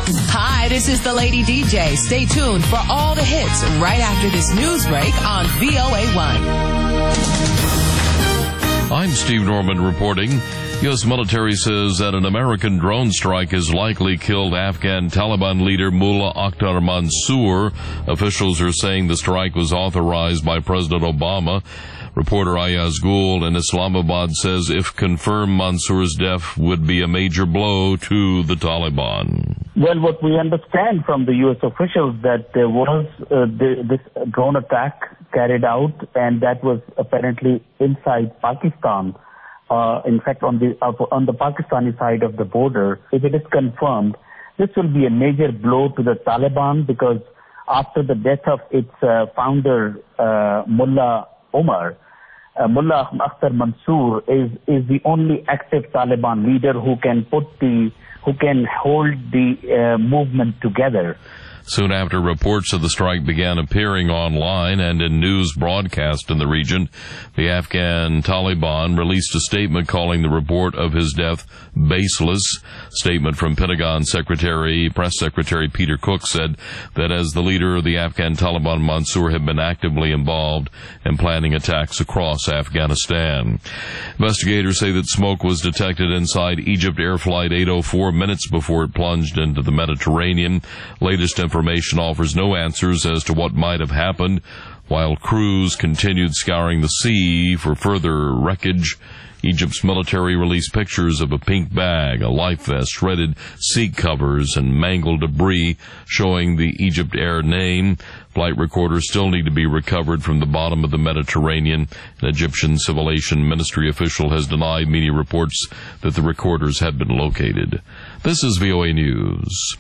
Hi, this is the Lady DJ. Stay tuned for all the hits right after this news break on VOA1. I'm Steve Norman reporting. U.S. military says that an American drone strike has likely killed Afghan Taliban leader Mullah Akhtar Mansour. Officials are saying the strike was authorized by President Obama. Reporter Ayaz Gould in Islamabad says if confirmed, Mansour's death would be a major blow to the Taliban. Well, what we understand from the U.S. officials that there was this drone attack carried out, and that was apparently inside Pakistan. In fact, on the Pakistani side of the border. If it is confirmed, this will be a major blow to the Taliban, because after the death of its founder, Mullah Akhtar Mansour is the only active Taliban leader who can hold the movement together. Soon after reports of the strike began appearing online and in news broadcast in the region, the Afghan Taliban released a statement calling the report of his death baseless. Statement from Pentagon Press Secretary Peter Cook said that as the leader of the Afghan Taliban, Mansour had been actively involved in planning attacks across Afghanistan. Investigators say that smoke was detected inside Egypt Air Flight 804 minutes before it plunged into the Mediterranean. Latest information offers no answers as to what might have happened, while crews continued scouring the sea for further wreckage. Egypt's military released pictures of a pink bag, a life vest, shredded seat covers, and mangled debris showing the Egypt Air name. Flight recorders still need to be recovered from the bottom of the Mediterranean. An Egyptian Civil Aviation Ministry official has denied media reports that the recorders had been located. This is VOA News.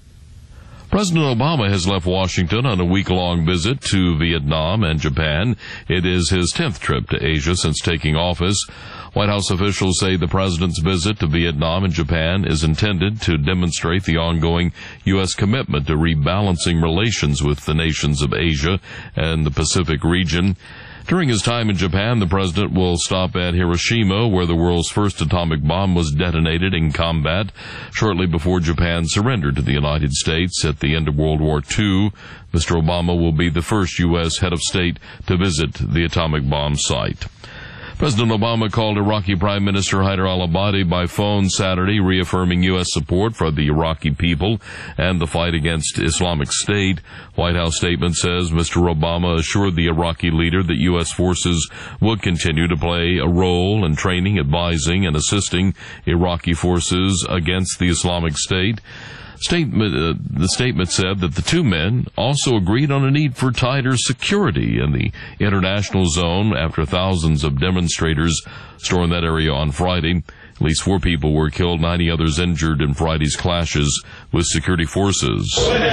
President Obama has left Washington on a week-long visit to Vietnam and Japan. It is his 10th trip to Asia since taking office. White House officials say the president's visit to Vietnam and Japan is intended to demonstrate the ongoing U.S. commitment to rebalancing relations with the nations of Asia and the Pacific region. During his time in Japan, the president will stop at Hiroshima, where the world's first atomic bomb was detonated in combat shortly before Japan surrendered to the United States at the end of World War II. Mr. Obama will be the first U.S. head of state to visit the atomic bomb site. President Obama called Iraqi Prime Minister Haider al-Abadi by phone Saturday, reaffirming U.S. support for the Iraqi people and the fight against Islamic State. White House statement says Mr. Obama assured the Iraqi leader that U.S. forces would continue to play a role in training, advising, and assisting Iraqi forces against the Islamic State. The statement said that the two men also agreed on a need for tighter security in the international zone after thousands of demonstrators stormed that area on Friday. At least 4 people were killed, 90 others injured in Friday's clashes with security forces.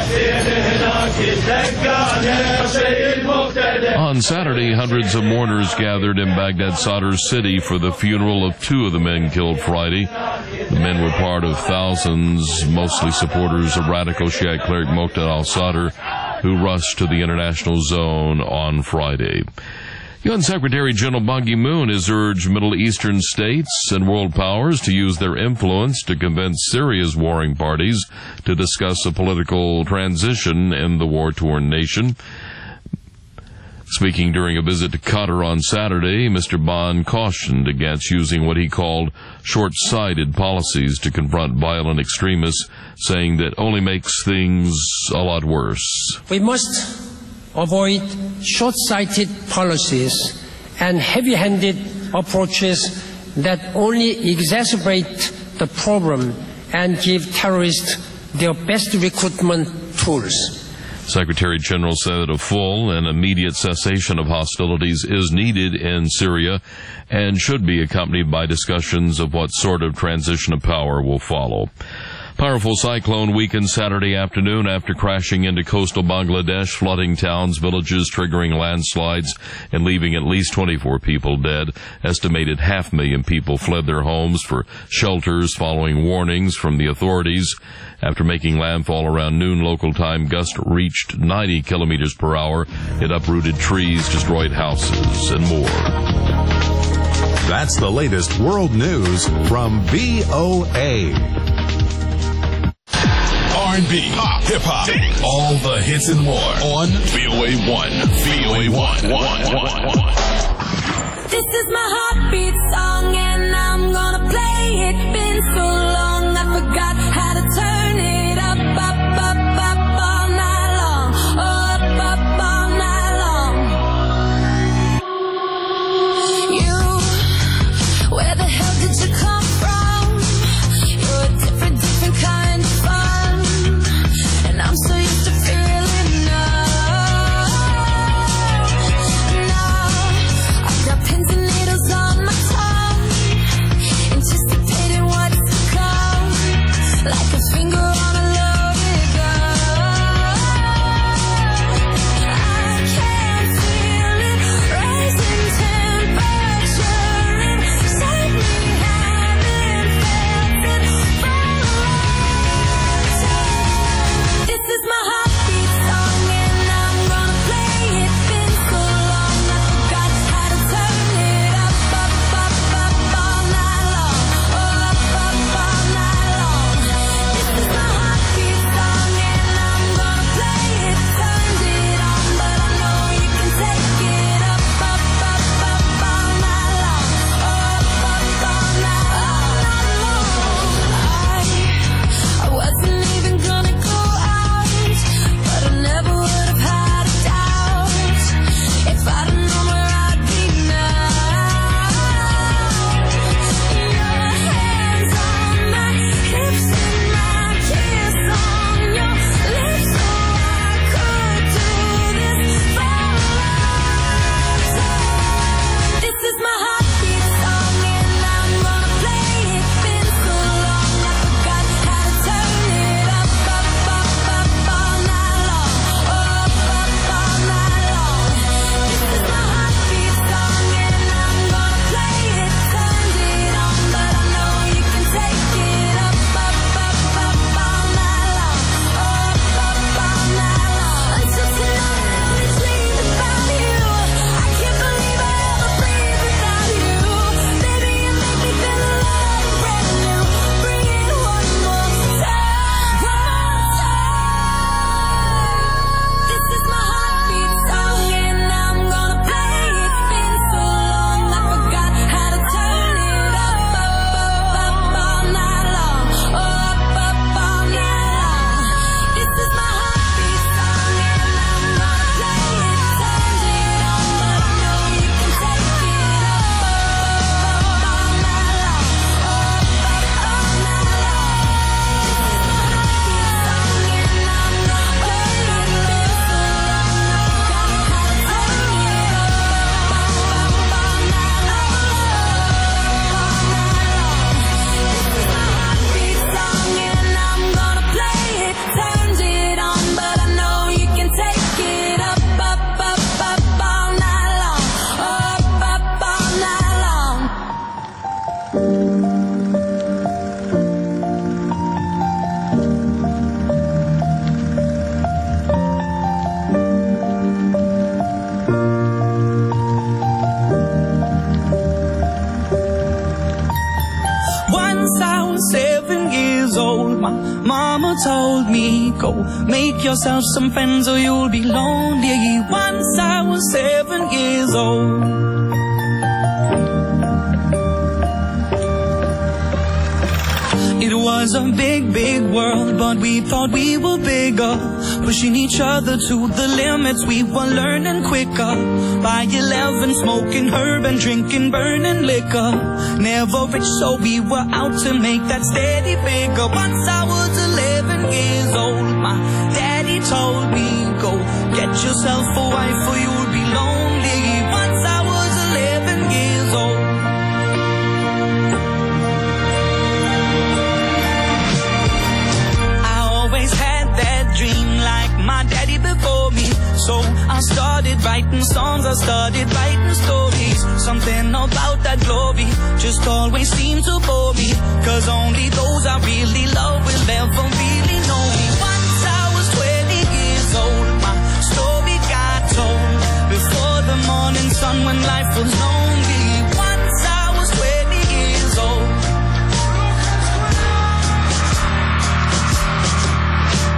On Saturday, hundreds of mourners gathered in Baghdad Sadr city for the funeral of 2 of the men killed Friday. The men were part of thousands, mostly supporters of radical Shiite cleric Muqtada al-Sadr, who rushed to the international zone on Friday. UN Secretary General Ban Ki-moon has urged Middle Eastern states and world powers to use their influence to convince Syria's warring parties to discuss a political transition in the war-torn nation. Speaking during a visit to Qatar on Saturday, Mr. Ban cautioned against using what he called short-sighted policies to confront violent extremists, saying that only makes things a lot worse. We must avoid short-sighted policies and heavy-handed approaches that only exacerbate the problem and give terrorists their best recruitment tools. Secretary General said a full and immediate cessation of hostilities is needed in Syria and should be accompanied by discussions of what sort of transition of power will follow. Powerful cyclone weakened Saturday afternoon after crashing into coastal Bangladesh, flooding towns, villages, triggering landslides, and leaving at least 24 people dead. Estimated 500,000 people fled their homes for shelters following warnings from the authorities. After making landfall around noon local time, gusts reached 90 kilometers per hour. It uprooted trees, destroyed houses, and more. That's the latest world news from VOA. R&B, pop, hip-hop, all the hits and more on VOA1. VOA1. This is my heartbeat song and I'm gonna play it. Been so long I forgot how to turn it up, up, up, up all night long. Up, up all night long. You, where the hell did you come from? You're a different kind of fun. And I'm so used to feeling now I've got pins and needles on my tongue, anticipating what's to come, like a finger on a loaded gun. I can feel it rising temperature inside me. Haven't felt it for a long time. This is my heartbeat song and I'm gonna play it. Been so long I forgot how to turn it up, up, up, up all night long. Up, up all night long. This is my heartbeat song and I'm gonna play it. Turned it on, but I know you can take it up, up, up, up all night long. Up, up all night long. I wasn't even gonna go out, but I never would have had a doubt if I'd have known where I'd be now. Your hands on my hips and my kiss on your lips, so I could do this for a long time. This is my heartbeat song and I'm gonna play it. Been so long I forgot how to turn it up, up, up, up all night long. Up, up all night long. This is my heartbeat song and I'm gonna play it. Turned it on, but I know you can take it up, up, up, up all night long. Up, up all night long. Until tonight I always dream about you. I can't believe I ever breathe without you. Baby, you make me feel alive and brand new. Bring it one more time. This is my heartbeat song and I'm gonna play it. Been so long I forgot how to turn it up, up, up, up all night long. Up, up all night long. This is my heartbeat song and I'm gonna play it. Turned it on, but I know you can take it up, up, up all night long. Up, up all night long. This is my heartbeat song and I'm gonna play it. Been so long I forgot how to turn it up, up, up all night long. This is my heartbeat song and I'm gonna play it. Turned it on, but I know you can take it up, up, up, up all night long. Up, up all night long. Once I was 7 years old, my mama told me, go make yourself some friends or you'll be lonely. Once I was 7 years old. It was a big, big world, but we thought we were bigger, pushing each other to the limits. We were learning quicker. By 11, smoking herb and drinking burning liquor. Never rich, so we were out to make that steady figure. Once I was 11 years old, my daddy told me, go get yourself a wife or you'll be lonely. Once I was 11 years old. My daddy before me, so I started writing songs, I started writing stories. Something about that glory just always seemed to bore me, 'cause only those I really love will ever really know me. Once I was 20 years old, my story got told before the morning sun when life was lonely. Once I was 20 years old.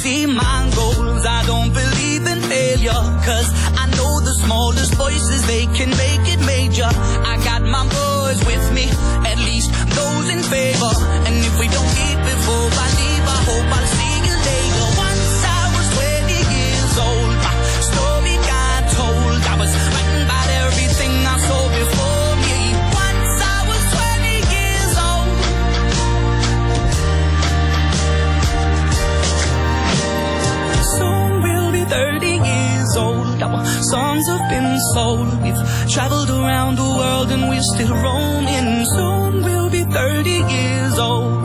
see my goals. I don't believe in failure, cause I know the smallest voices, they can make it major. I got my boys with me, at least those in favor. And if we don't meet before I leave, I hope I'll see you later. Once I was 20 years old, my story got told. I was writing about everything I saw before me. Once I was 20 years old. Soon we'll be 30 years old. Our songs have been sold. We've traveled around the world and we're still roaming. Soon we'll be 30 years old.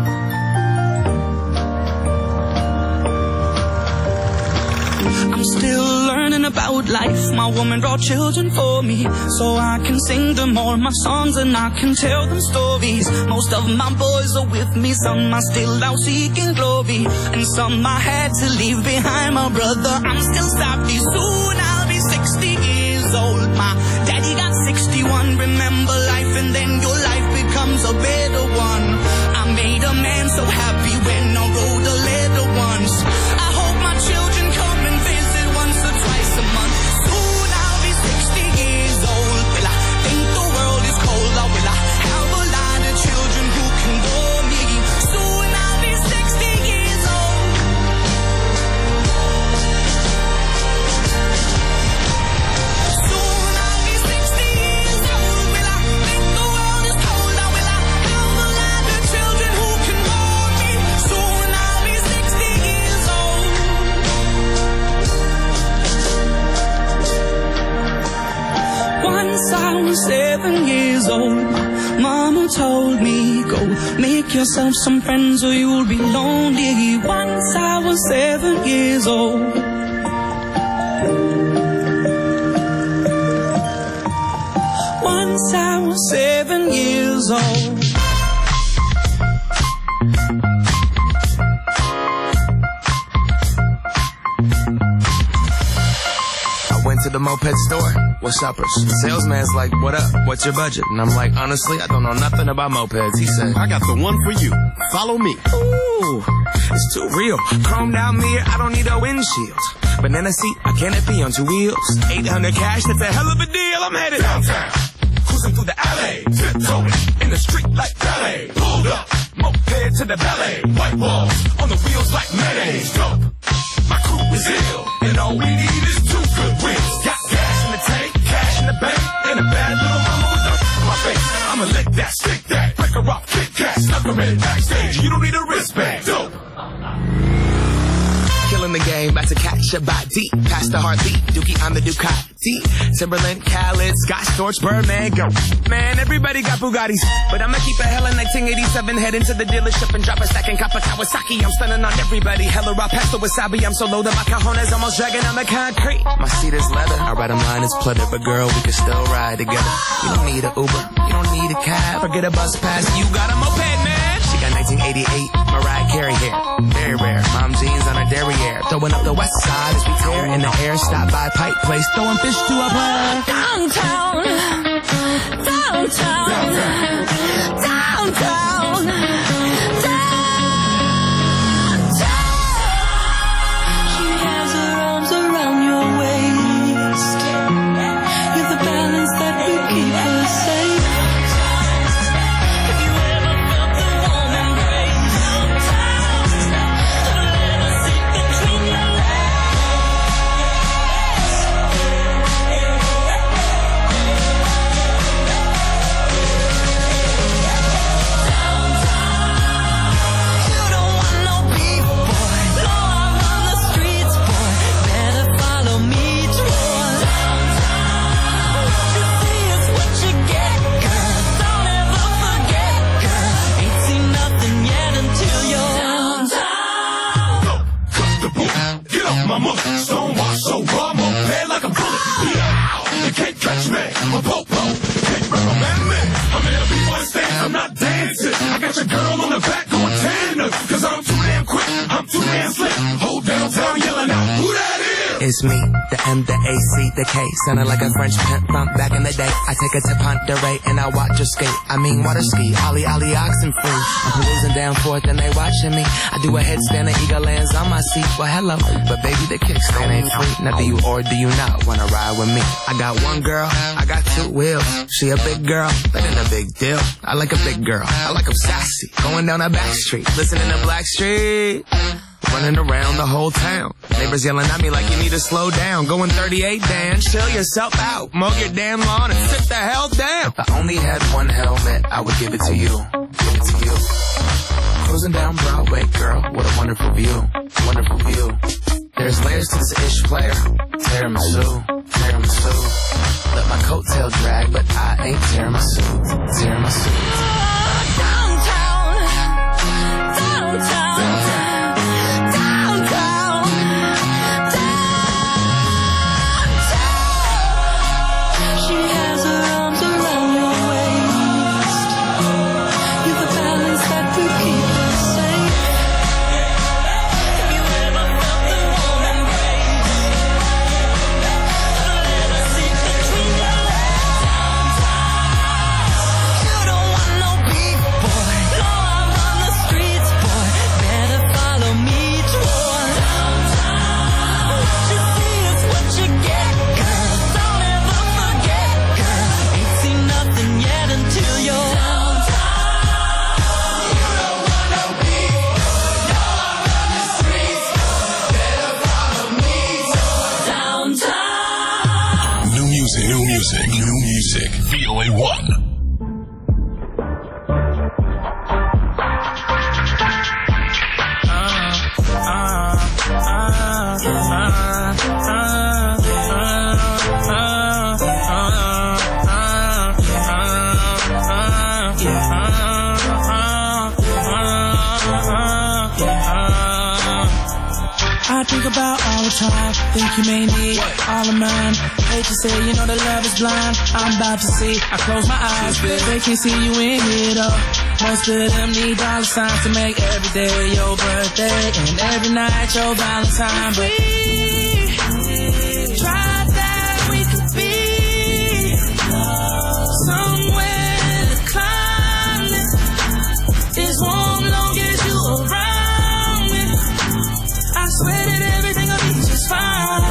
I'm still learning about life. My woman brought children for me, so I can sing them all my songs and I can tell them stories. Most of my boys are with me, some are still out seeking glory, and some I had to leave behind. My brother, I'm still savvy. Soon I'll be 60 years old. My daddy got 61. Remember life and then your life becomes a better one. I made a man so happy when I wrote a letter once. I hope my children come and visit once or twice a month. Soon I'll be 60 years old. Will I think the world is cold, or will I have a lot of children who can bore me? Soon I'll be 60 years old. Soon I'll be 60 years old. Will I think the world is cold, or will I have a lot of children who can bore me? Soon I'll be 60 years old. Once I was 7 years old, Mama told me, go make yourself some friends or you'll be lonely. Once I was 7 years old. Once I was 7 years old. I went to the moped store. What's uppers? The salesman's like, what up? What's your budget? And I'm like, honestly, I don't know nothing about mopeds. He said, I got the one for you. Follow me. ooh, it's too real. Chromed out mirror, I don't need a windshield. Banana seat, a canopy on 2 wheels. 800 cash, that's a hell of a deal. I'm headed Downtown, cruising through the alley, tiptoeing in the street like ballet. Pulled up, moped to the ballet. White walls on the wheels like mayonnaise. Dope, my crew is ill, and all we need is 2 good wheels. Got gas in the tank, cash in the bank, and a bad little mama with dirt in my face. I'ma lick that, stick that, break her off, kick cat, stuck her in backstage. You don't need a wristband. Dope. killing the game, about to catch a body. Past the heartbeat, Dookie on the Ducati. Timberland, Khaled, Scott Storch, Birdman, go. Man, everybody got Bugattis, but I'ma keep a hella 1987. Head into the dealership and drop a stack and cop a Kawasaki. I'm stunning on everybody, hella raw past the wasabi. I'm so low that my cajones almost dragging on the concrete. My seat is leather, I ride a line is pleather, but girl, we can still ride together. You don't need an Uber, you don't need a cab, forget a bus pass, you got a moped, man. She got 1988 Mariah Carey hair, very rare. Mom jeans on her derriere, throwing up the west side as we tear in the air. Stop by Pike Place, throwing fish to a player. Downtown, downtown, downtown, downtown. She has her arms around your waist. You're the balance that will keep her safe. If you ever felt the warm embrace, don't let her sink between your legs. It's me, the M, the A, C, the K. Sounding like a French pimp from back in the day. I take her to Ponderay and I watch her skate. I mean water ski, ollie, ollie, oxen free. I'm perusing down forth and they watching me. I do a headstand and eagle lands on my seat. Well, hello, but baby, the kickstand ain't free. Now do you or do you not wanna ride with me? I got one girl, I got two wheels. She a big girl, that ain't a big deal. I like a big girl, I like them sassy. Going down a back street, listening to Blackstreet. Running around the whole town. Neighbors yelling at me like you need to slow down. Going 38, Dan, chill yourself out. Mow your damn lawn and sit the hell down. If I only had one helmet, I would give it to you. Give it to you. Cruising down Broadway, girl, what a wonderful view. Wonderful view. There's layers to this ish player. Tiramisu, tiramisu. Let my coattail drag, but I ain't tiramisu. Tiramisu. Downtown, downtown. New music, VOA1. I think about all the time, think you may need all of mine. Hate to say, you know that love is blind. I'm about to see, I close my eyes, but they can't see you in here though. Most of them need dollar signs to make every day your birthday and every night your Valentine. But we tried that we could be somewhere to climb it. It's warm long as you around me. I swear that everything will be just fine.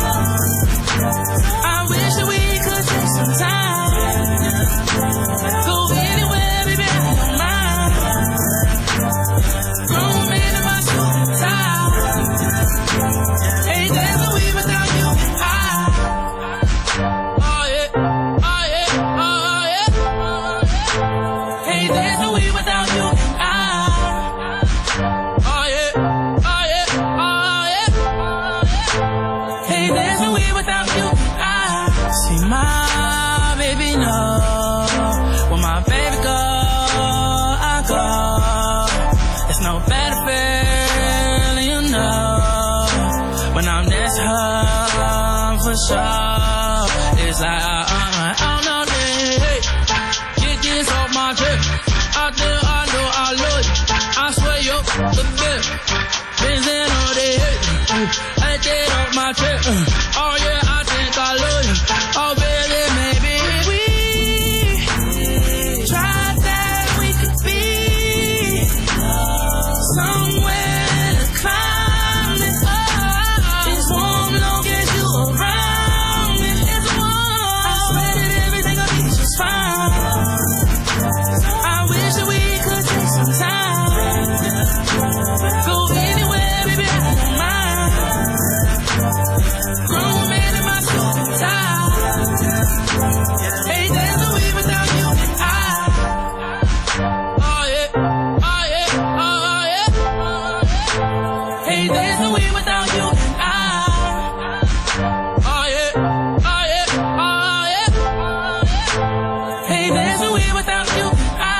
I wish that we could take some time. Go anywhere, baby, I don't mind. Grown man in my suit and tie. Hey, there's no way without you and I. Oh yeah, oh yeah, oh yeah. Hey, there's no way without you and I. Oh yeah, oh yeah, oh yeah. Hey, there's no way without you and I. See my baby know when my baby go, I go. It's no better feeling, you know, when I'm next to her for sure. It's like I don't know this. Get this off my chest. I know I love you. I swear you're the best. Been in all day. I get off my chest. Oh yeah, I think I love you. Oh baby, maybe we tried that we could be somewhere to climb it. It's warm long as you around me. It's warm. I swear that everything will be just fine. I wish that we could take some time. Go anywhere, baby, I don't mind. Grown man in my suit and tie. Hey, there's no way without you and I. Oh yeah, oh yeah, oh yeah. Hey, there's no way without you and I. Oh yeah, oh yeah, oh yeah. Hey, there's no way without you and I.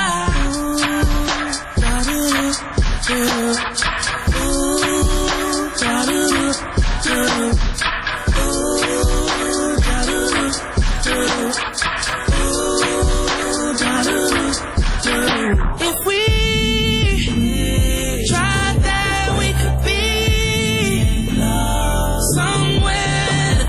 If we tried that we could be somewhere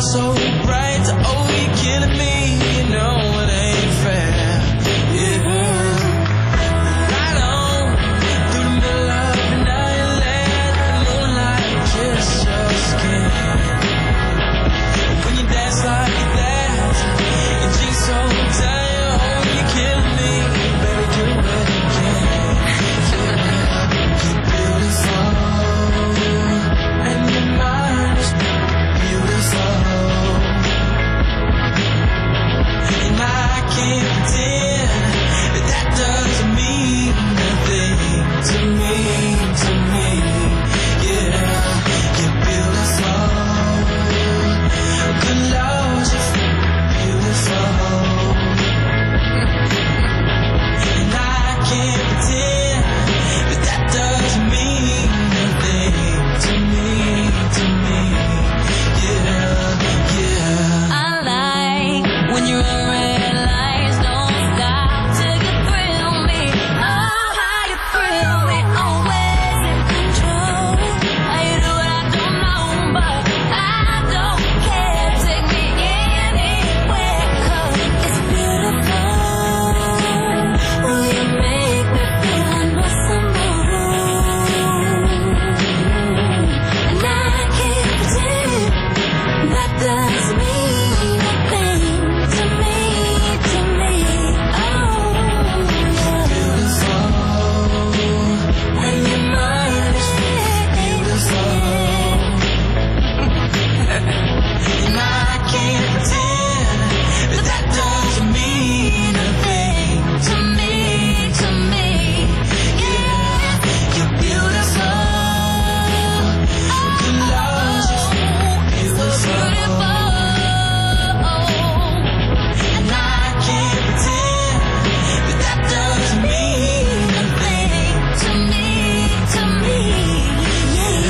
so bright, oh, you're killing me. You know it ain't fair. Yeah. Right on through the middle of the night, let the moonlight kiss your skin. When you dance like that, your jeans so tight, oh, you're killing me. Baby, do it again. Yeah. You're beautiful, and your mind is beautiful. And I can't pretend that that doesn't mean nothing to me, to me. Yeah, you're beautiful. Good Lord, you're beautiful. And I can't pretend that that doesn't mean nothing to me, to me. Yeah, yeah. I like when you're on red lights, don't stop till you thrill me. Oh, how you thrill me, always in control. How you do it, I don't know, but I don't care. Take me anywhere, 'cause it's beautiful. Oh, you make me feel impossible. And I can't pretend that doesn't mean nothing to me, to me. Oh, yeah. Beautiful, and your mind is beautiful. And I can't pretend that that doesn't mean nothing To me, to me. Yeah, you're beautiful. Good Lord, you're beautiful. And I can't pretend that that doesn't mean nothing To me, to me. Yeah,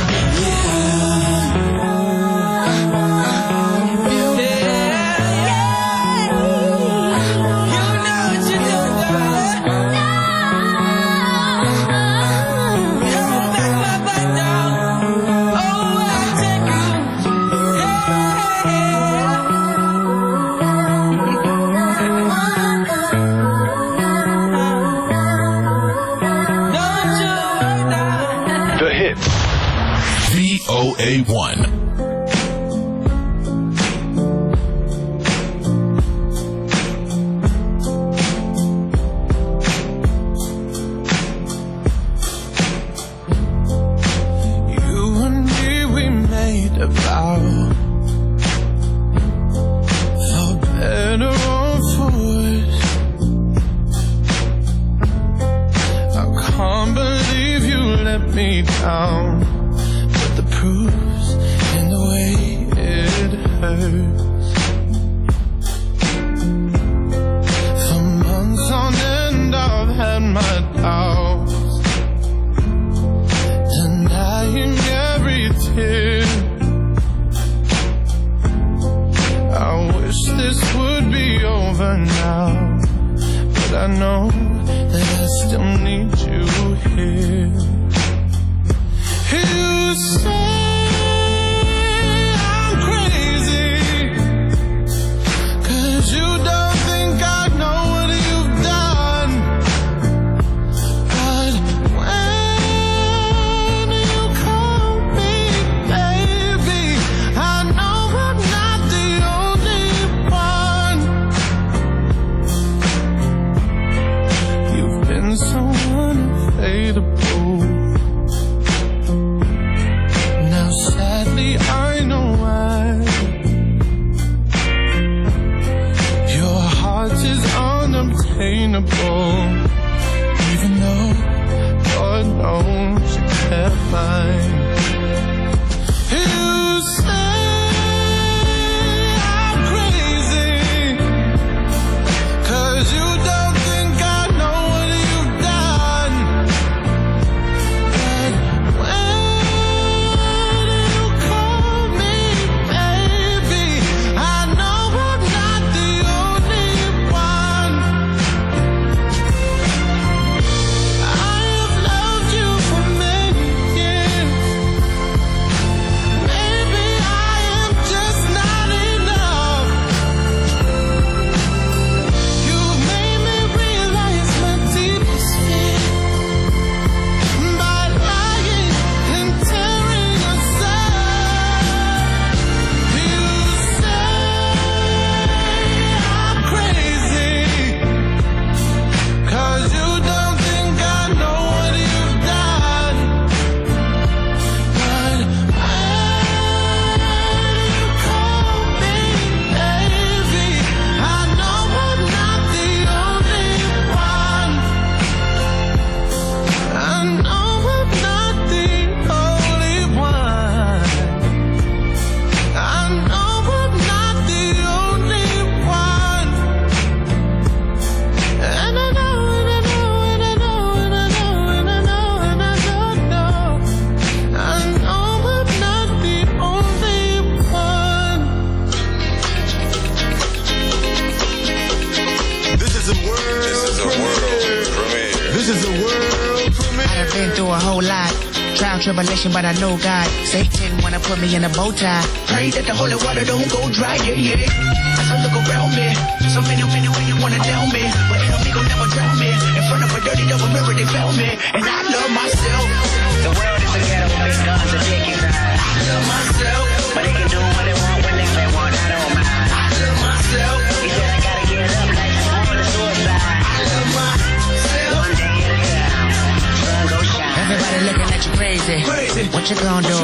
you know what you're doing, darling. Back my butt down. Oh, I'll take you. Don't you right now. The hits. VOA1. You and me, we made a vow, for better or for worse. I can't believe you let me down, but the proof's in the way it hurts. For months on end, I've had my doubts, denying every tear. I wish this would be over now, but I know that I still need you here. You say I'm crazy, 'cause you don't think I know what you've done. But when you call me baby, I know I'm not the only one. You've been so unfadable. have been through a whole lot. Trial, tribulation, but I know God. Satan wanna put me in a bow tie. Pray that the holy water don't go dry, yeah, yeah. As I look around me, so many wanna down me, but enemy gon' never drown me. In front of a dirty double mirror, they found me, and I love myself. The world is a ghetto, big guns and dick inside. I love myself, but they can do what they want when they want. I don't mind. I love myself. He said I gotta get up, like it's more than suicide. I love myself. One day at a time, sun go shine. Everybody looking at you crazy. What you gonna do?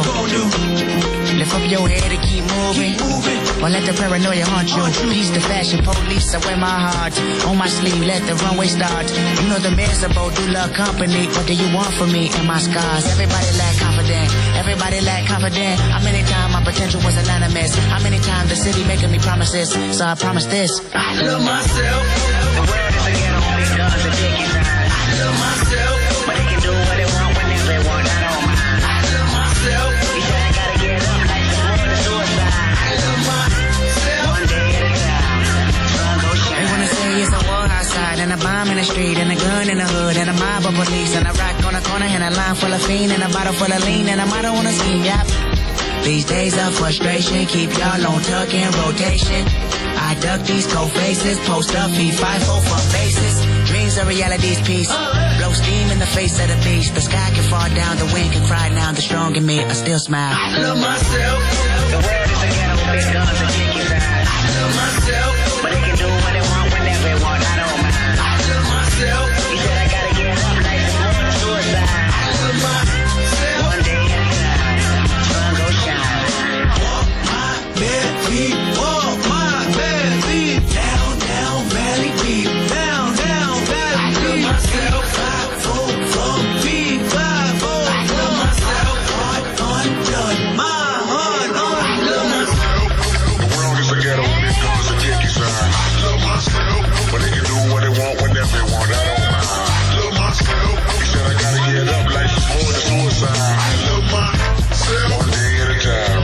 Lift up your head and keep moving. Or let the paranoia haunt you. Peace the fashion police, I wear my heart on my sleeve, let the runway start. You know the miserable do love company. What do you want from me and my scars? Everybody lack confident. Everybody lack confident. How many times my potential was anonymous? How many times the city making me promises? So I promise this. I love myself. The world is a ghetto, big guns and dick inside. I love myself. But they can do what they want when they want. I don't mind. I love myself. He said I gotta get up, like it's more than suicide. I love myself. One day at a time, sun go shine. They wanna say it's a war outside, and a bomb in the street, and a gun in the hood, and a mob of police, and a rock on the corner, and a line full of fiend, and a bottle full of lean, and a motto on the scheme, yep. These days of frustration keep y'all on tuck in rotation. I duck these cold faces, post up, feed 5-4 for faces. Dreams are reality's piece. Blow steam in the face of the beast. The sky can fall down, the wind can cry now. The strong in me, I still smile. I love myself. The world is a ghetto, big guns and dick inside. I love myself. But they can do what they want when they want. I don't mind. I love myself. He said I gotta get up, like it's more than suicide. I love myself. One day at a time, sun go shine. Walk my bare feet, walk my bare feet. Down, down, valley deep. Down, down, valley deep. I love myself. 5-4 from feet, 5-4 from myself. Heart undone, my heart undone. I love myself. The world is a ghetto, big guns and dick inside. I love myself. But they can do what they want whenever they want. I don't mind. I love myself. He said I gotta get up, life is more than suicide. I love myself. One day at a time.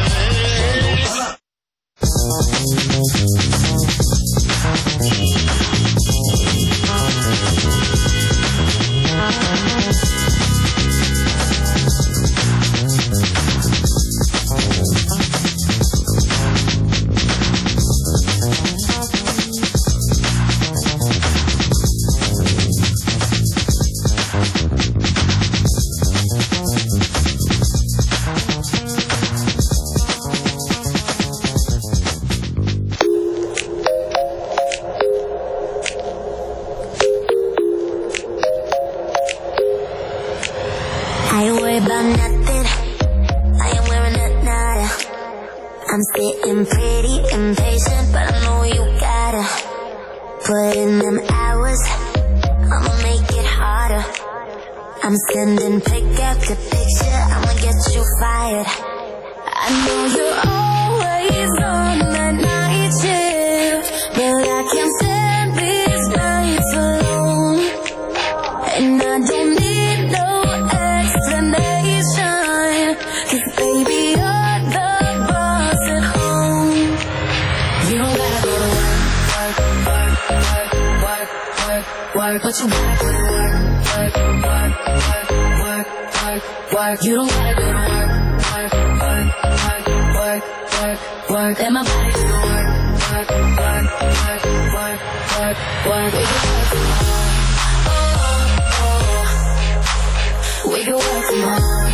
I ain't worried about nothing. I am wearing a nada. I'm sitting pretty impatient, but I know you gotta put in them hours. I'ma make it harder. I'm sending pick after picture. I'ma get you fired. I know you're always on that night shift, but I can't stand these nights alone. And I don't need no explanation, 'cause baby you're the boss at home. You don't gotta go to work, work, work, work, work, work, but you gotta go to work, work, work, work, work, work, work. You don't gotta go to work, work, work, work, work, work, work. Let my body do the work, work, work, work, work, work, work. We can work from home. We can work from home.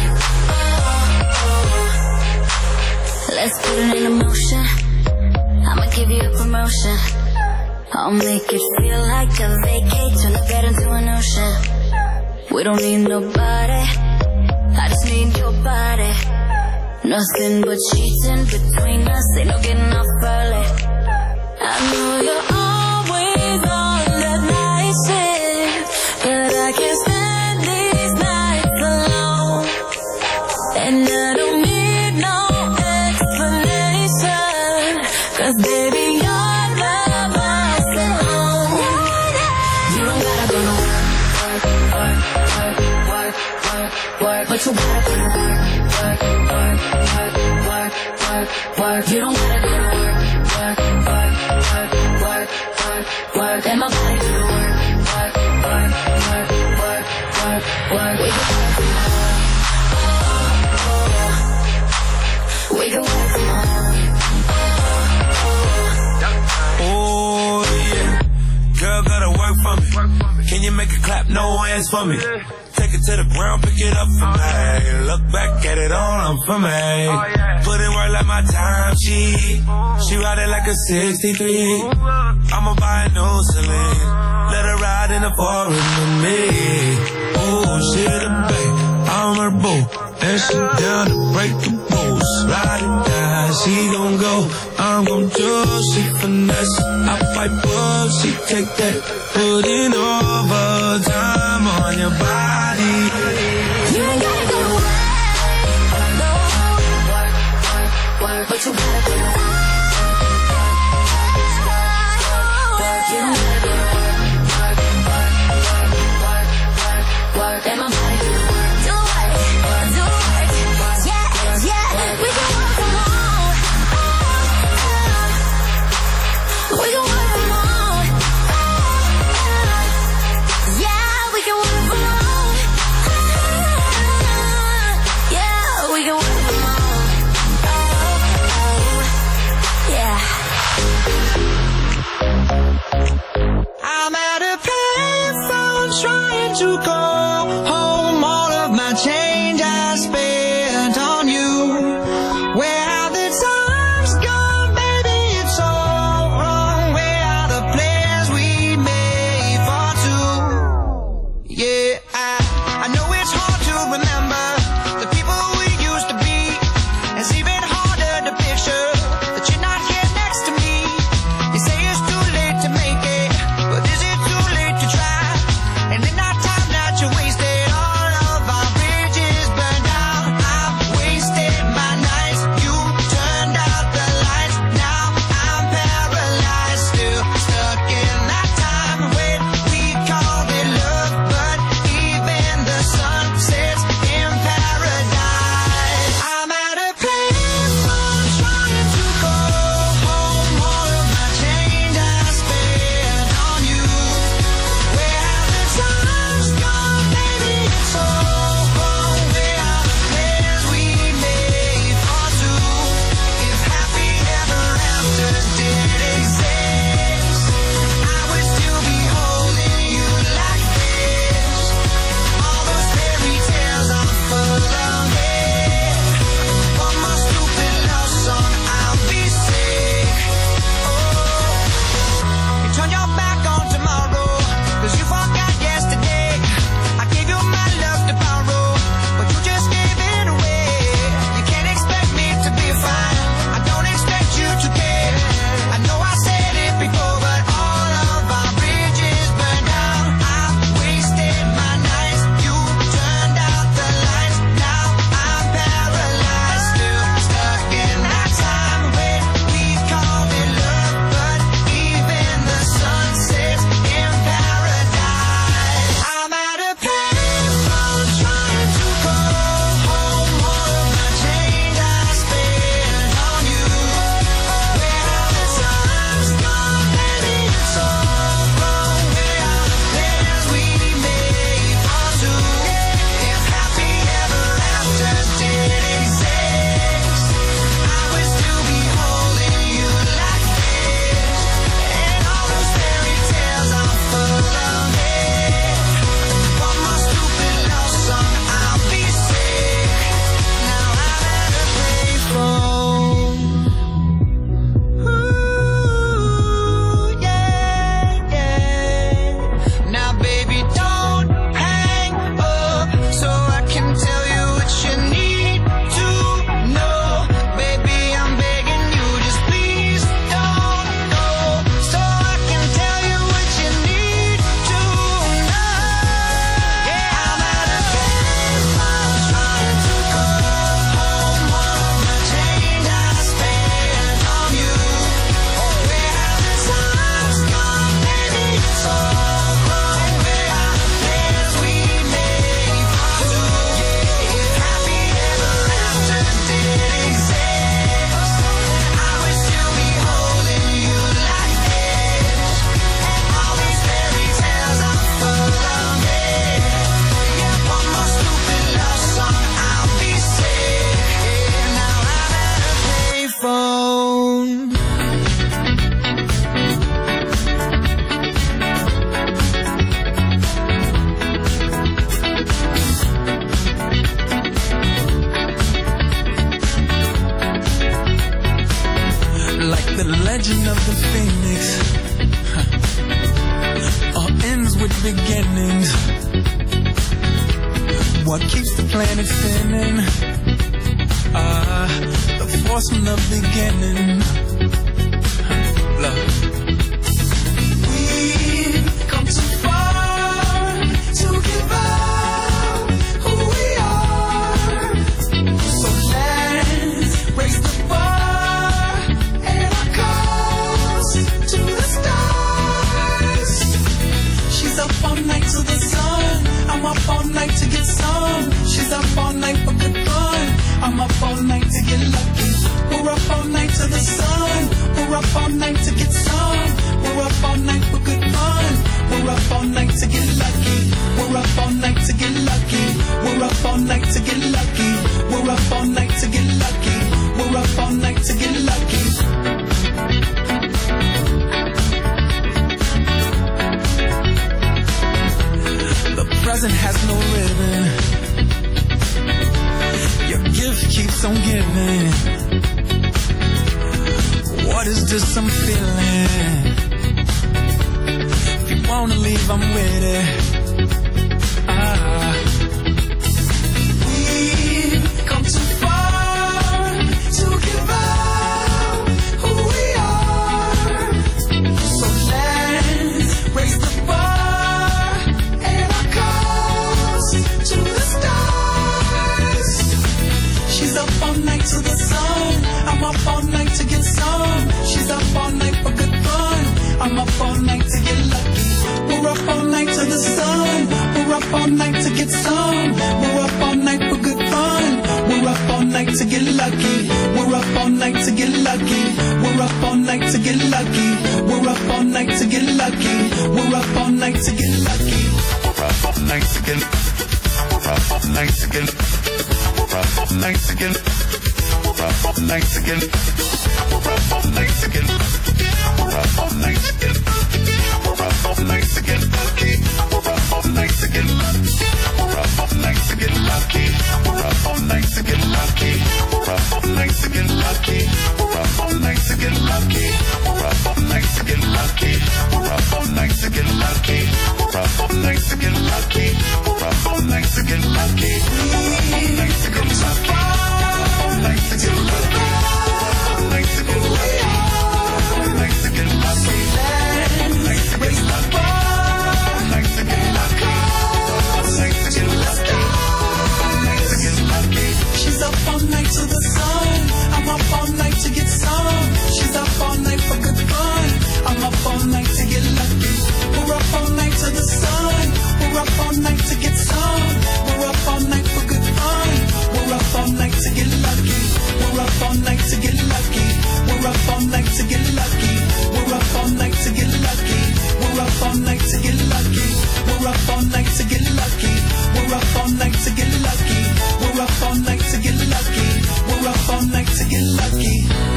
Let's put it in motion. I'ma give you a promotion. I'll make it feel like a vacate, turn the bed into an ocean. We don't need nobody, I just need your body. Nothing but cheating between us, ain't no getting off early. I know you're always on that night shift, but I can't stand these nights alone. And I don't need no explanation, 'cause baby you're the boss at home. You don't gotta go to work, work, work, work, work, work, work, but you gotta go to work, work, work, work, work, work, work. You don't gotta go to work, work, work, work, work, work, work. Let my body do the work, work, work, work, work, work, work. We can work. this for me. Take it to the ground, pick it up for me. Look back at it all on for me. Put in work like my time sheet. She ride it like a 63. I'ma buy a new Celine. Let her ride in the foreign with me. Oh, she the babe, I'm her boo. And she down to break the rules. Ride it down, she gon' go, I'm gon' do. She finesse, I fight up, she take that. Put in overtime on your body. You ain't gotta go to work, but you gotta go to work. You gotta go to work, and my body do the work. Do work, yeah, we can work from home. We can work from home. Yeah, we can work from home. Yeah, we can work from home. The legend of the phoenix all ends with beginnings. What keeps the planet spinning? The force from the beginning. Love. We've come too far to give up who we are. So let's raise the bar and our cause to the stars. She's up all night to the sun. I'm up all night to get some. She's up all night for good fun. I'm up all night to get lucky. We're up all night to the sun. We're up all night to get some. We're up all night for good fun. We're up all night to get lucky. We're up all night to get lucky. We're up all night to get lucky. We're up all night to get lucky. We're up all night to get lucky. The present has no ribbon. Your gift keeps on giving. What is this I'm feeling? If you wanna leave, I'm with it. We've come too far to give up who we are. So let's raise the bar and our cause to the stars. She's up all night to the sun. I'm up all night to get some. She's up all night for good fun. I'm up all night to get lucky. We're up all night to the sun. We're up all night to get some. We're up all night for good fun. We're up all night to get lucky. We're up all night to get lucky. We're up all night to get lucky. We're up all night to get lucky. We're up all night to get lucky. We're up all night to get. We're up all night to get. We're up all night to get. We're up all night to get. We're up all night to get. We're up all night to get. We're up all night to get lucky. We're up all night to get lucky. We're up all night to get lucky. We're up all night to get lucky. We're up all night to get lucky. We're up all night to get lucky. We're up all night to get lucky. We're up all night to get lucky. We're up all night to get lucky. We're up all night to get lucky. We're up all night to get lucky. All night to get lucky. All night to get lucky. All night to get lucky. All night to get lucky. All night to get lucky. All night to get lucky. All night to get lucky. She's up all night to the sun. I'm up all night to get some. She's up all night for good fun. I'm up all night to get lucky. We're up all night to the sun. We're up all night to get some. We're up all night for good fun. We're up all night to get lucky. We're up all night to get lucky. We're up all night to get lucky. We're up all night to get lucky. We're up all night to get lucky. We're up all night to get lucky. We're up all night to get lucky. We're up all night to get lucky. We're up all night to get lucky.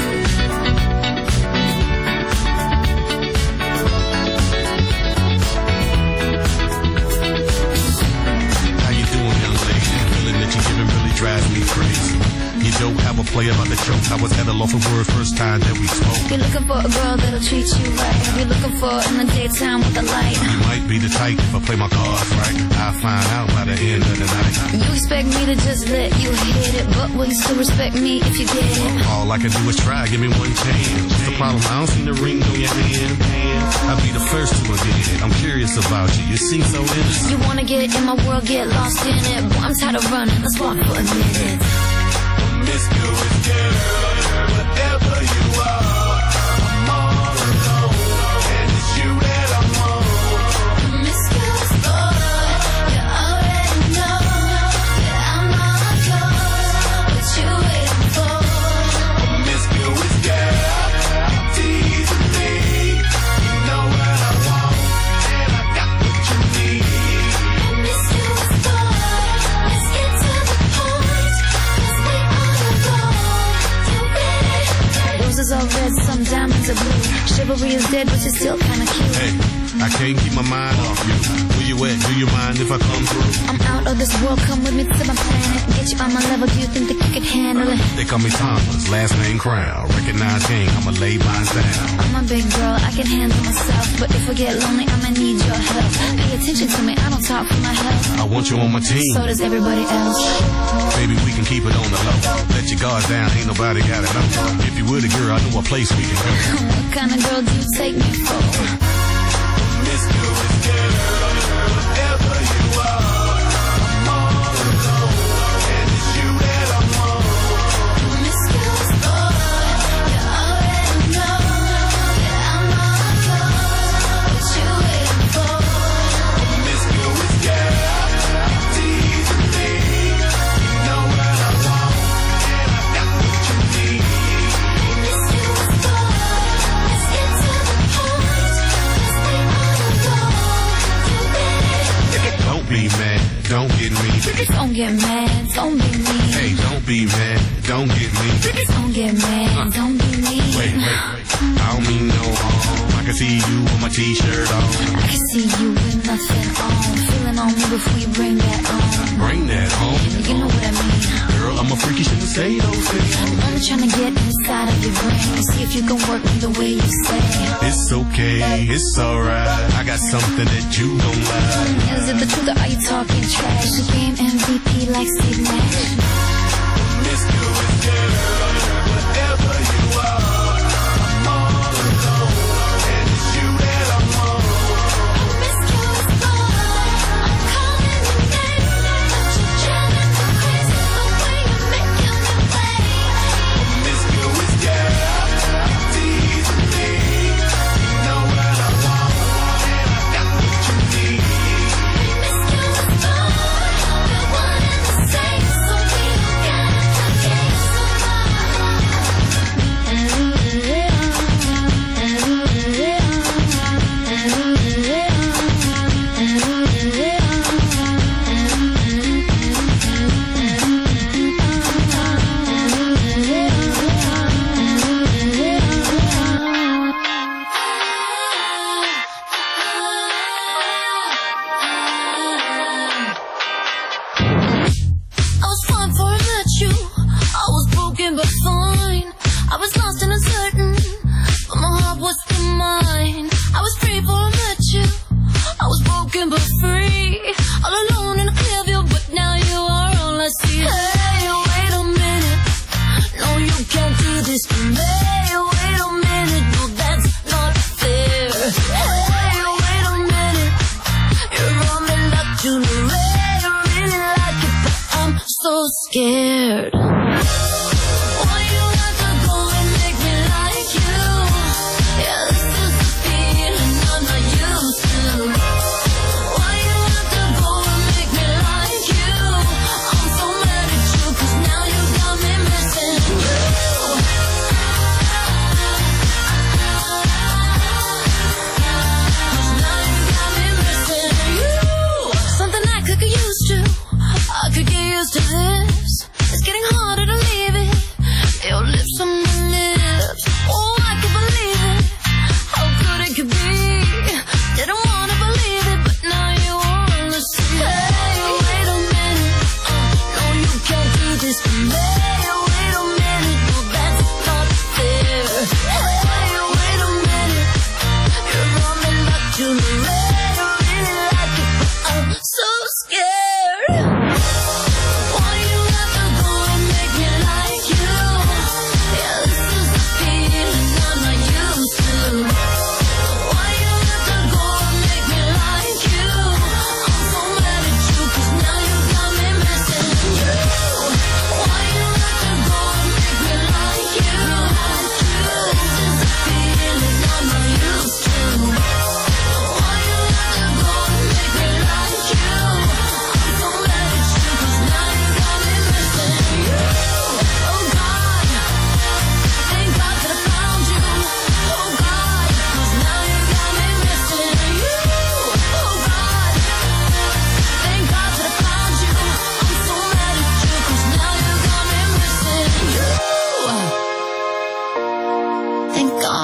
Drives me crazy. You don't have a play about the choke. I was at a loss of words first time that we spoke. You're looking for a girl that'll treat you right. You're looking for in the daytime with the light. You might be the type if I play my cards right. I'll find out by the end of the night. You expect me to just let you hit it, but will you still respect me if you get it? All I can do is try, give me one chance. What's the problem? I don't see the ring on your hand. I'll be the first to admit it. I'm curious about you. You seem so innocent. You wanna get in my world, get lost in it. Boy, I'm tired of running. Let's walk for a minute. Promiscuous girl, whatever you are, I'm all alone, and it's you that I want. Promiscuous boy, you already know that I'm all yours. What you waiting for? Promiscuous girl, you teasing me. You know what I want, and I got what you need. Promiscuous boy, let's get to the point, 'cause we all know you ready. Roses are red, them diamonds are blue. Chivalry is dead, but you're still kinda cute. Hey, I can't keep my mind off you. Where you at? Do you mind if I come through? I'm out of this world, come with me to my planet. Get you on my level, do you think that you could handle it? They call me Thomas, last name Crown. Recognize gang, I'ma lay mine down. I'm a big girl, I can handle myself. But if I get lonely, I'ma need your help. Pay attention to me, I don't talk for my health. I want you on my team. So does everybody else. Baby, we can keep it on the low. Let your guards down, ain't nobody got it know. If you were the girl, I know a place we can go. What kind of girl do you take me for? Miss Lewis, girl, whatever you are, I'm all alone, and it's you that I want. Miss Lewis, boy, you already know that I'm all alone. What you waiting for? Miss Lewis, girl, teasing me. You know what I want, and I got what you need. Miss Lewis, boy, let's get to the point. Let's be all alone. You ready? Don't be mad, don't get me. Don't get mad, don't be mean. Hey, don't be mad, don't get me. Don't get mad, don't be mean. Wait. I don't mean no harm. I can see you with my t-shirt on. I can see you with nothing on. Feeling on me before you bring that on. Bring that home. You know what I mean. Girl, I'm a freaky, shouldn't say those things. I'm trying to get inside of your brain to see if you can work me the way you say. It's okay, it's alright. I got something that you don't like. Is it the truth or are you talking trash? The game MVP like Steve Nash. Miss Lewis, girl, whatever you are, I'm all alone, and it's you that I want. Miss Lewis, boy, I'm calling your name, but you're driving me crazy the way you're making me play. Miss Lewis, girl, teasing me. You know what I want, and I got what you need. Miss Lewis, boy, we're one and the same, so we don't gotta get so I was fine before I met you. I was broken but fine. I was lost and uncertain, but my heart was still mine. I was free before I met you. I was broken but free. All alone in a clear view, but now you are all I see. Hey, wait a minute. No, you can't do this to me. Wait a minute. No, that's not fair. Hey, wait a minute. You're running back to the red. I really like it, but I'm so scared. Why you have to go and make me like you? Yeah, this is the feeling I'm not used to. Why you have to go and make me like you? I'm so mad at you, 'cause now you got me missing you. 'Cause now you got me missing you. Something I could get used to. I could get used to this. It's getting hard.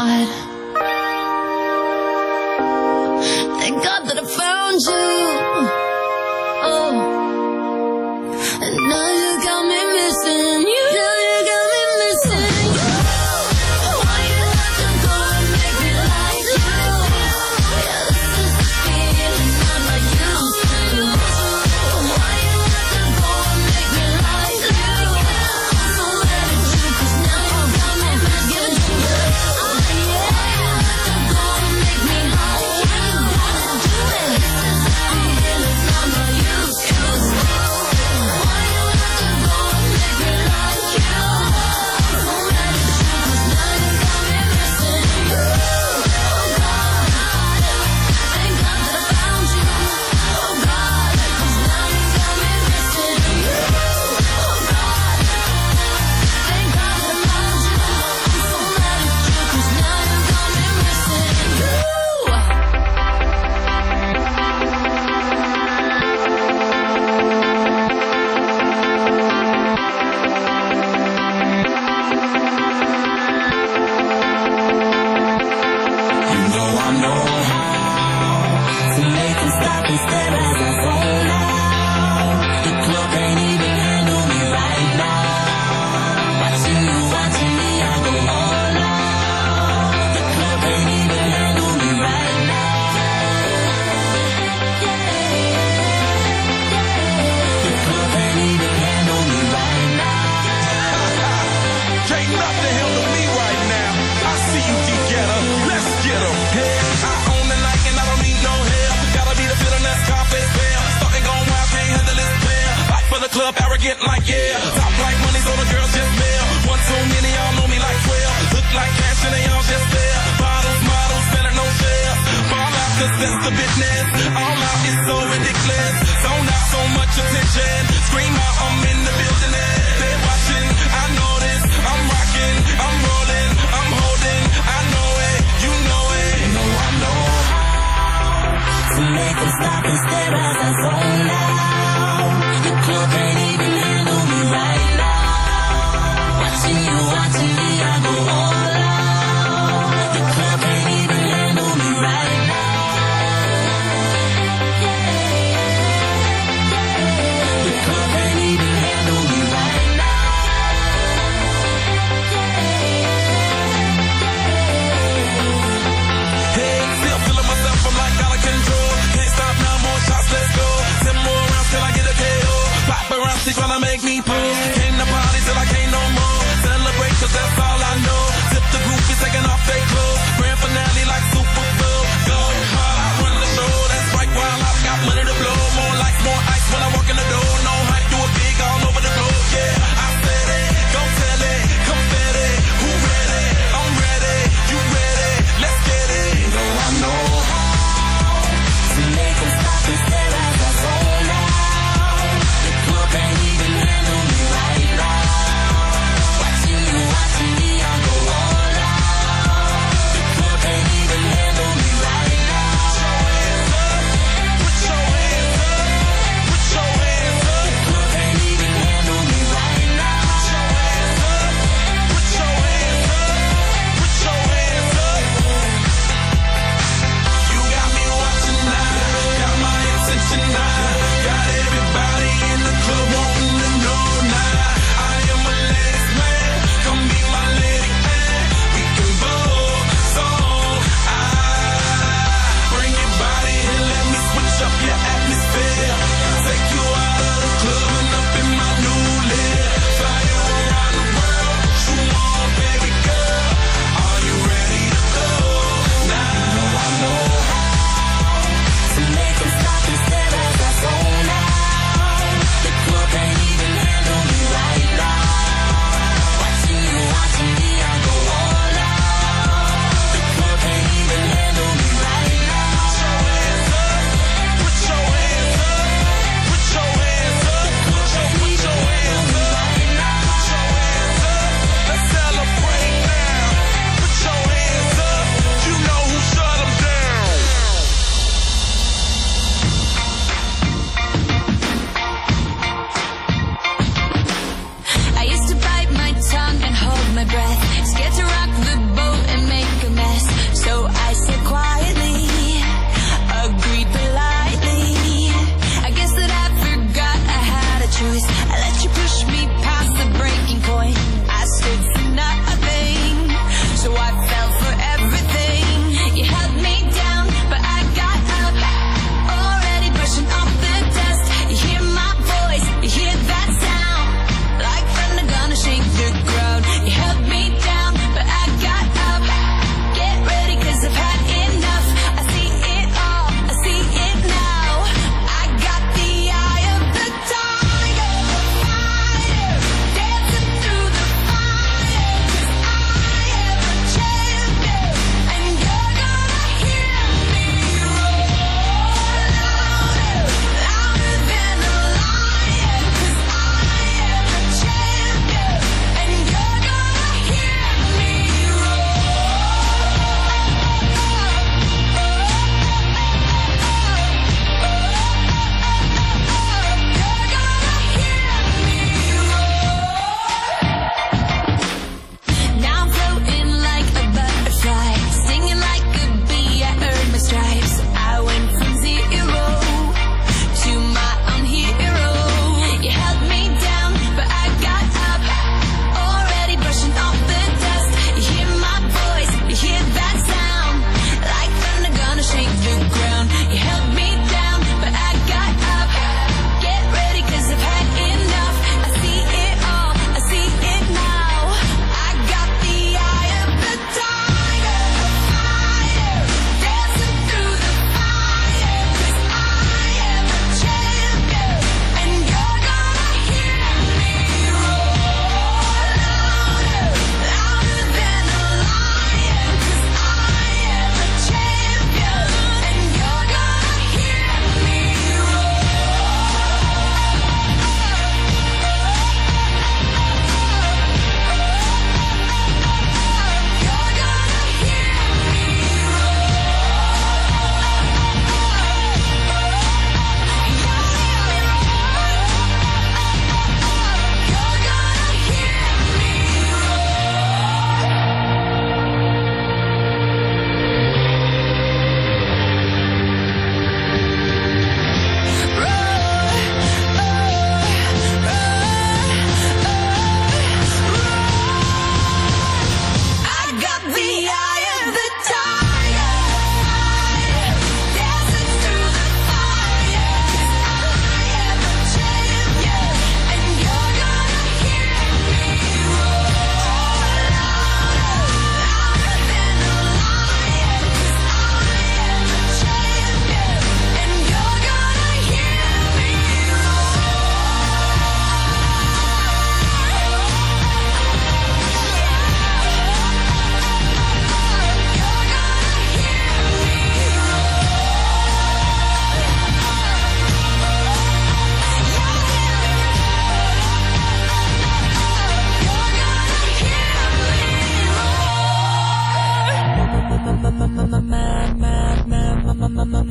God. Thank God that I found you. Oh, and now you got me missing you. Now you got me missing you. Why you have to go and make me like you? Yeah, this is the feeling I'm not used to. Why you have to go and make me like you? I'm so mad at you 'cause now you got me missing you. Oh yeah, have to go and make me like you. Gotta do it. This is the feeling I'm not used to. Why you have to go and make me like you? I'm so mad at you 'cause now you got me missing you. Oh God, thank God that I found you. Oh God, 'cause now you got me missing you. Oh God, thank God that I found you. I'm so mad at you 'cause now you got me missing you. You know I know how to make them stop and stare as I fall out. The club ain't even handle me right now. Watching you, watching me, I go all out. The club ain't even handle me right now. The club ain't even handle me right now. Can't nothing handle me right now. I see you, G-Getter. Let's get 'em. Hey, I own the night and I don't need no help. Gotta be the feeling that's Scarface fair. Starting going wild, can't handle this pair. Fight for the club, arrogant like yeah. Top like money, so the girls just mail. One too many, y'all know me like 12. Look like cash and they all just there. Bottles, models, better no shares. Fall out, 'cause that's the business. All out is so ridiculous. Zone out, so much attention. Scream out, I'm in the building. They're watching, I know this. I'm rocking, I'm rolling, I'm holding. I know it, you know it. You know I know how to make them stop and stare as I fall out. The club ain't even handle me right now. Watching you, watching me, I go all out. The club ain't even handle me right now. The club ain't even handle me right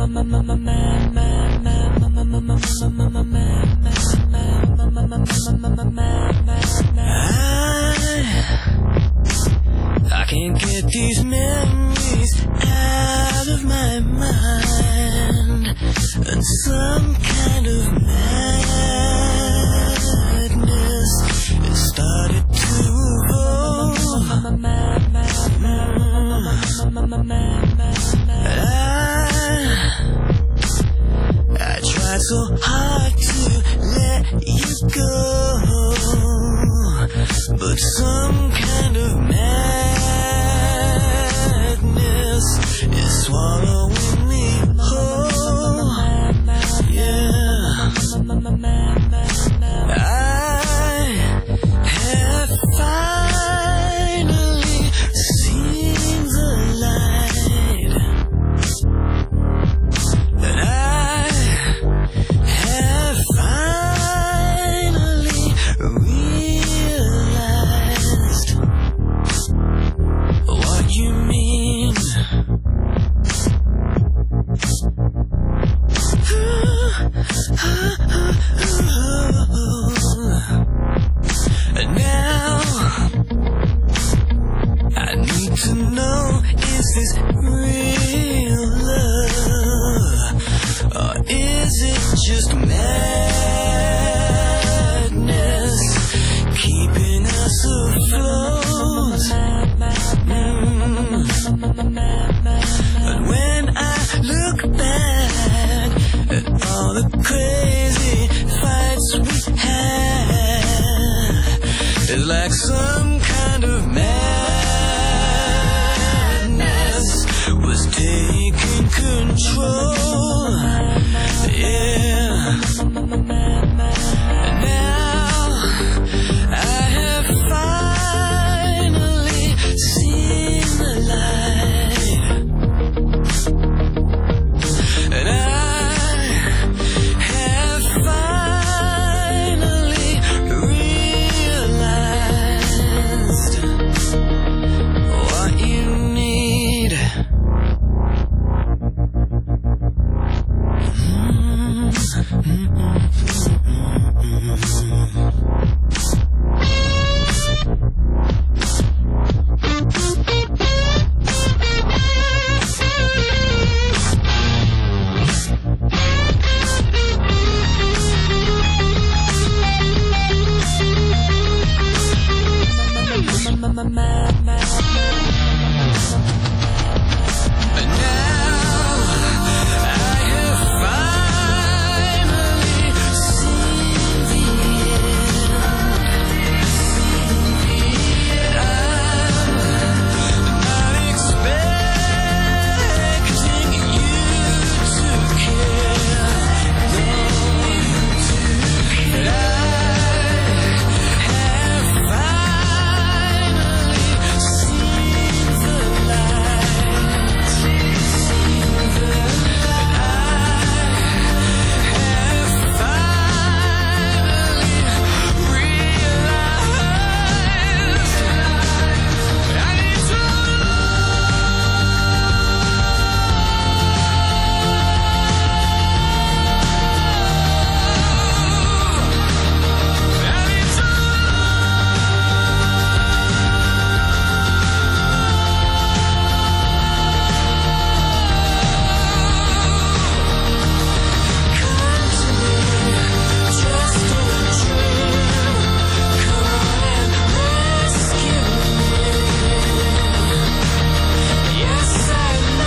I can't get these memories out of my mind, and some kind of madness it started to evolve.